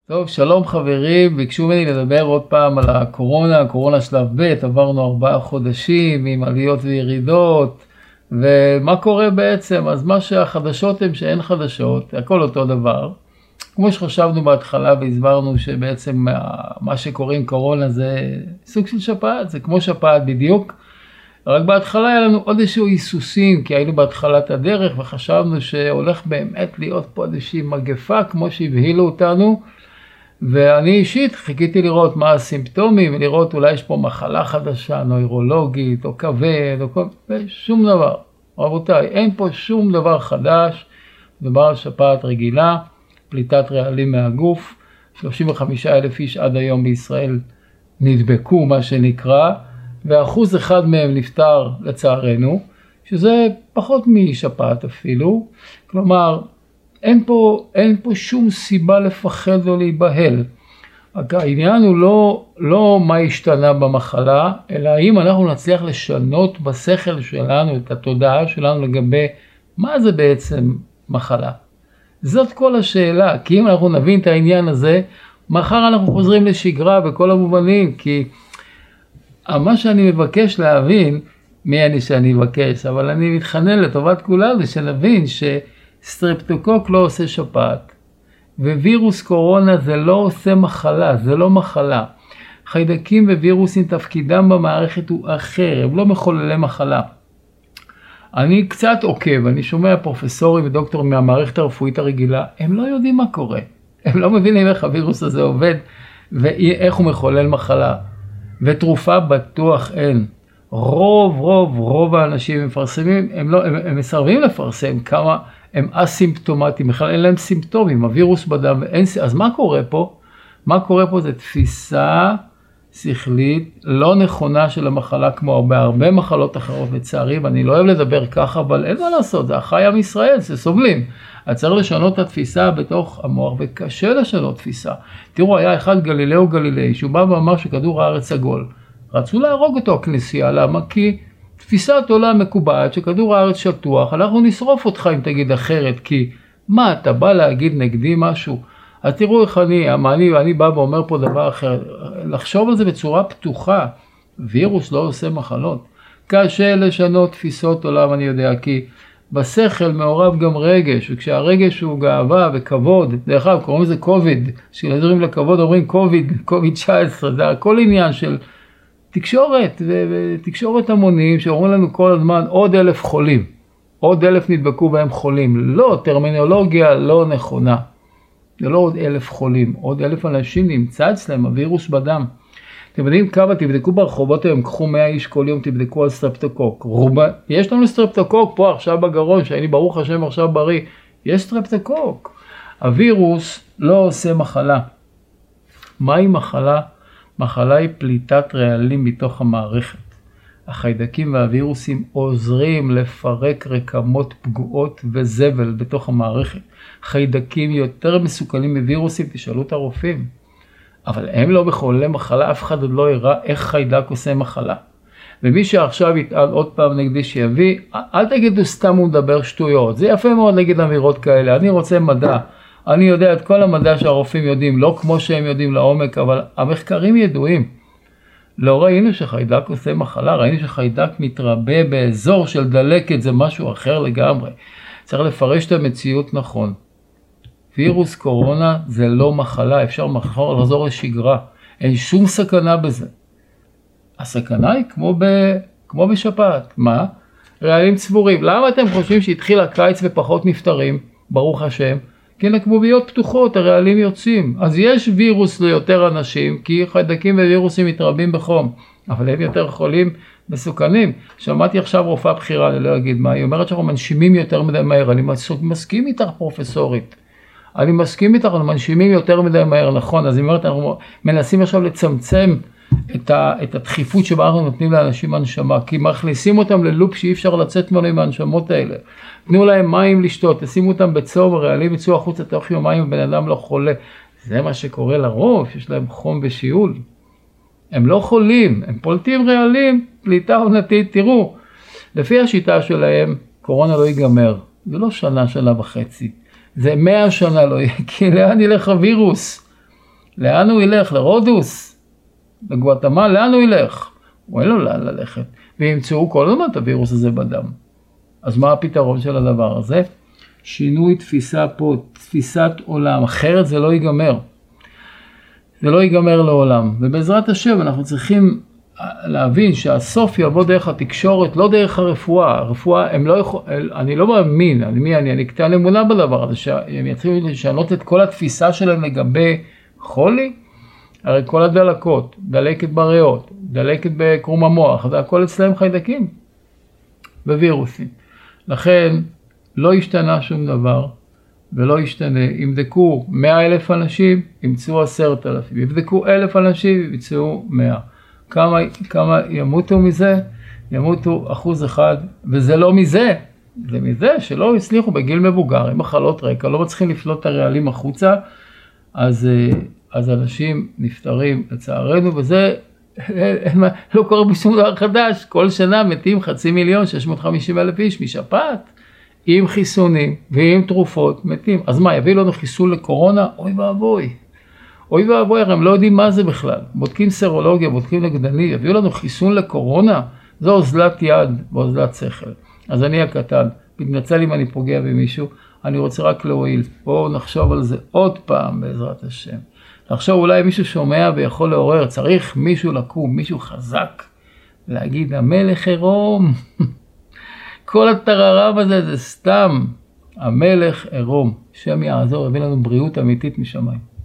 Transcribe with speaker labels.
Speaker 1: טוב, שלום חברים, ביקשו ממני לדבר עוד פעם על הקורונה שלב ב', עברנו 4 חודשים עם עליות וירידות, ומה קורה בעצם? אז מה שהחדשות הם שאין חדשות, הכל אותו דבר. כמו שחשבנו בהתחלה והסברנו שבעצם מה שקורה עם קורונה זה סוג של שפעת, זה כמו שפעת בדיוק. רק בהתחלה היה לנו עוד איזשהו היסוסים, כי היינו בהתחלת הדרך וחשבנו שהולך באמת להיות פה איזושהי מגפה כמו שהבהילו אותנו. ואני אישית חיכיתי לראות מה הסימפטומים, ולראות אולי יש פה מחלה חדשה, נוירולוגית או כבד או כל... שום דבר. רבותיי, אין פה שום דבר חדש, מדובר על שפעת רגילה, פליטת רעלים מהגוף, 35,000 איש עד היום בישראל נדבקו מה שנקרא, ו1% מהם נפטר לצערנו, שזה פחות משפעת אפילו, כלומר, אין פה שום סיבה לפחד או להיבהל. העניין הוא לא מה השתנה במחלה, אלא האם אנחנו נצליח לשנות בשכל שלנו, את התודעה שלנו לגבי מה זה בעצם מחלה. זאת כל השאלה, כי אם אנחנו נבין את העניין הזה, מחר אנחנו חוזרים לשגרה בכל המובנים, כי מה שאני מבקש להבין, מי אני שאני מבקש, אבל אני מתחנן לטובת כולנו, שנבין סטרפטוקוק לא עושה שפעת, ווירוס קורונה זה לא עושה מחלה, זה לא מחלה. חיידקים ווירוסים תפקידם במערכת הוא אחר, הם לא מחוללי מחלה. אני קצת עוקב, אני שומע פרופסורים ודוקטורים מהמערכת הרפואית הרגילה, הם לא יודעים מה קורה. הם לא מבינים איך הווירוס הזה עובד, ואיך הוא מחולל מחלה. ותרופה בטוח אין. רוב האנשים מפרסמים, הם מסרבים לפרסם כמה הם אסימפטומטיים, בכלל אין להם סימפטומים, הווירוס בדם, אז מה קורה פה? מה קורה פה זה תפיסה שכלית לא נכונה של המחלה, כמו בהרבה מחלות אחרות לצערי, ואני לא אוהב לדבר ככה, אבל אין מה לעשות, זה החי עם ישראל, זה סובלים. אז צריך לשנות את התפיסה בתוך המוח, וקשה לשנות תפיסה. תראו, היה אחד גלילאו גלילי, שהוא בא ואמר שכדור הארץ עגול. רצו להרוג אותו הכנסייה, למה? כי תפיסת עולם מקובעת שכדור הארץ שטוח, אנחנו נשרוף אותך אם תגיד אחרת, כי מה, אתה בא להגיד נגדי משהו? אז תראו איך אני בא ואומר פה דבר אחר, לחשוב על זה בצורה פתוחה, וירוס לא עושה מחלות. קשה לשנות תפיסות עולם, אני יודע, כי בשכל מעורב גם רגש, וכשהרגש הוא גאווה וכבוד, דרך אגב קוראים לזה קוביד, כשנדברים לכבוד אומרים קוביד 19, זה הכל עניין של תקשורת, ותקשורת המונים שאומרים לנו כל הזמן עוד 1,000 חולים, עוד 1,000 נדבקו בהם חולים. לא, טרמינולוגיה לא נכונה. זה לא עוד 1,000 חולים, עוד 1,000 אנשים נמצא אצלם הווירוס בדם. אתם יודעים כמה, תבדקו ברחובות היום, קחו 100 איש כל יום, תבדקו על סטרפטוקוק. יש לנו סטרפטוקוק פה עכשיו בגרון, שאני ברוך השם עכשיו בריא, יש סטרפטוקוק. הווירוס לא עושה מחלה. מהי מחלה? מחלה היא פליטת רעלים מתוך המערכת. החיידקים והווירוסים עוזרים לפרק רקמות פגועות וזבל בתוך המערכת. חיידקים יותר מסוכנים מווירוסים, תשאלו את הרופאים. אבל הם לא מחוללי מחלה, אף אחד עוד לא הראה איך חיידק עושה מחלה. ומי שעכשיו יטען עוד פעם נגדי שיביא, אל תגידו סתם הוא מדבר שטויות. זה יפה מאוד להגיד אמירות כאלה, אני רוצה מדע. אני יודע את כל המדע שהרופאים יודעים, לא כמו שהם יודעים לעומק, אבל המחקרים ידועים. לא ראינו שחיידק עושה מחלה, ראינו שחיידק מתרבה באזור של דלקת, זה משהו אחר לגמרי. צריך לפרש את המציאות נכון. וירוס קורונה זה לא מחלה, אפשר לחזור לשגרה. אין שום סכנה בזה. הסכנה היא כמו בשפעת. מה? רעלים צבורים. למה אתם חושבים שהתחיל הקיץ ופחות נפטרים? ברוך השם. כי לקבוביות פתוחות, הרעלים יוצאים. אז יש וירוס ליותר אנשים, כי חיידקים ווירוסים מתרבים בחום. אבל הם יותר חולים מסוכנים. שמעתי עכשיו רופאה בכירה, אני לא אגיד מה, היא אומרת שאנחנו מנשימים יותר מדי מהר. אני מסכים איתך פרופסורית. אני מסכים איתך, אנחנו מנשימים יותר מדי מהר, נכון. אז היא אומרת, אנחנו מנסים עכשיו לצמצם את הדחיפות שבה אנחנו נותנים לאנשים הנשמה, כי מכניסים אותם ללופ שאי אפשר לצאת ממנו עם ההנשמות האלה. תנו להם מים לשתות, תשימו אותם בצום, הרעלים יצאו החוצה תוך יומיים ובן אדם לא חולה. זה מה שקורה לרוב, יש להם חום ושיעול. הם לא חולים, הם פולטים רעלים, פליטה עונתית. תראו, לפי השיטה שלהם, קורונה לא ייגמר. זה לא שנה וחצי. זה 100 שנה לא יהיה, כי לאן ילך הווירוס? לאן הוא ילך? לרודוס? לגואטמלה? לאן הוא ילך? הוא אין לו לאן ללכת. וימצאו כל הזמן את הווירוס הזה בדם. אז מה הפתרון של הדבר הזה? שינוי תפיסה פה, תפיסת עולם, אחרת זה לא ייגמר. זה לא ייגמר לעולם. ובעזרת השם אנחנו צריכים להבין שהסוף יבוא דרך התקשורת, לא דרך הרפואה. הרפואה, אני לא מאמין, אני קטן אמונה בדבר הזה, שהם יתחילו לשנות את כל התפיסה שלהם לגבי חולי. הרי כל הדלקות, דלקת בריאות, דלקת בקרום המוח, זה הכל אצלהם חיידקים ווירוסים. לכן לא השתנה שום דבר ולא ישתנה. יבדקו 100,000 אנשים, ימצאו 10,000. יבדקו 1,000 אנשים, ימצאו 100. כמה ימותו מזה? ימותו 1%, וזה לא מזה. זה מזה שלא הצליחו בגיל מבוגר, עם מחלות רקע, לא מצליחים לפלוט את הרעלים החוצה, אז אנשים נפטרים לצערנו, וזה לא קורה בשום דבר חדש. כל שנה מתים 500,650,000 איש משפעת, עם חיסונים ועם תרופות מתים. אז מה, יביא לנו חיסון לקורונה? אוי ואבוי. אוי ואבוי, הם לא יודעים מה זה בכלל. בודקים סרולוגיה, בודקים נגדני, יביאו לנו חיסון לקורונה? זו אוזלת יד ואוזלת שכל. אז אני הקטן, מתנצל אם אני פוגע במישהו, אני רוצה רק להועיל. בואו נחשוב על זה עוד פעם בעזרת השם. לחשוב אולי מישהו שומע ויכול לעורר, צריך מישהו לקום, מישהו חזק, להגיד המלך עירום. כל הטררם הזה זה סתם, המלך עירום. שם יעזור, יביא לנו בריאות אמיתית משמיים.